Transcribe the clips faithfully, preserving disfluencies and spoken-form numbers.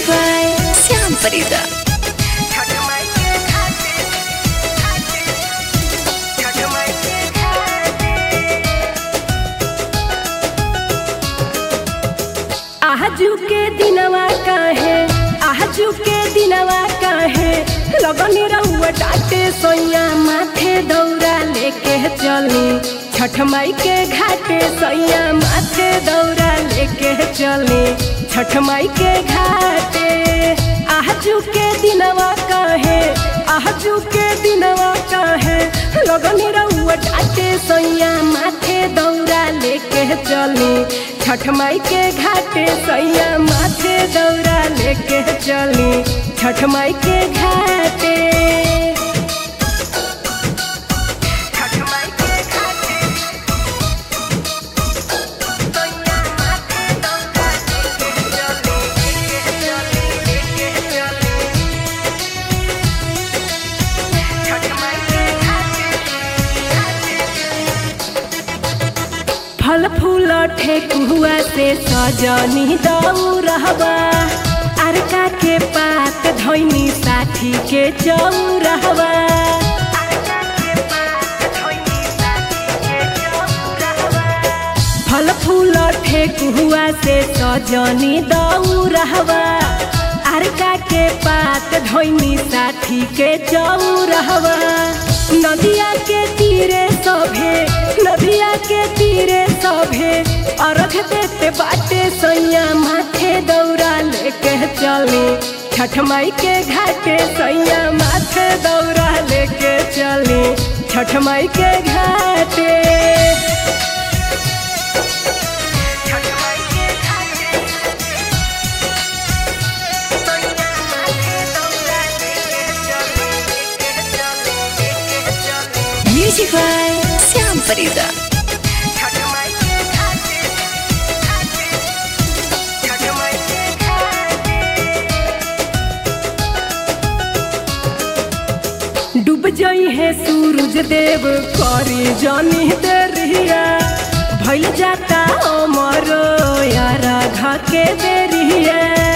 by Syam Farida. आजू के दिनवा काहे आजू के दिनवा काहे लगनी रहुआ डाटे सोया माथे दौरा लेके चली छठ माई के घाटे सोया माथे दौरा लेके चली छठ माई के घाटे। आजू के दिनवा काहे आजू के दिनवा काहे लगनी रहुआ डाटे सोया माथे दौरा लेके चली छठ माई के घाटे सैया माथे दौरा लेके चली छठ माई के घाटे। फल फूल ठेकुआ से सजनी दौरहबा अरका के पात धोइनी साथी के चौरहबा। फल फूल ठेकुआ से सजनी दौरहबा अरका के पात धोइनी साथी के चौरहबा। नदिया के तीरे सभे नदिया के तीरे सभे अर्घ देते बाटे सैया माथे दौरा लेके चली छठ माई के घाटे सैया माथे दौरा लेके चली छठ माई के घाटे। Music by Syam Farida. डूब जाई है सूरज देव करी जानी देरिया भइल जाता अमरो यारा घा के देरिया।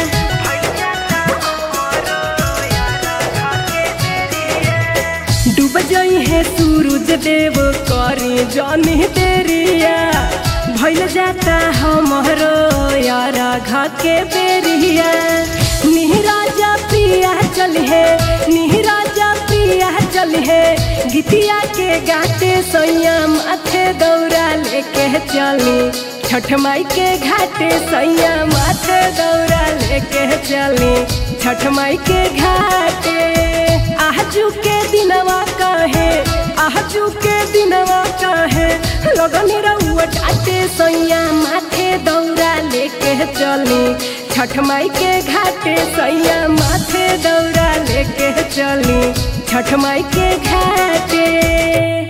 डूब जाई है सूरज देव करी जानी देरिया भइल जाता हमरो यारा घा के बेरिया। निहराजा पिया चल है निहराजा पिया चल है गीतिया के गाते सैया माथे दौरा लेके चली छठ माई के घाटे सैया माथे दौरा लेके चली छठ माई के घाटे। आजू के दिनवा काहे आजू के दिनवा काहे लगनी रहुआ डाटे सैया माथे दौरा लेके चली छठ माई के घाटे सैया माथे दौरा लेके चली छठ माई के घाटे।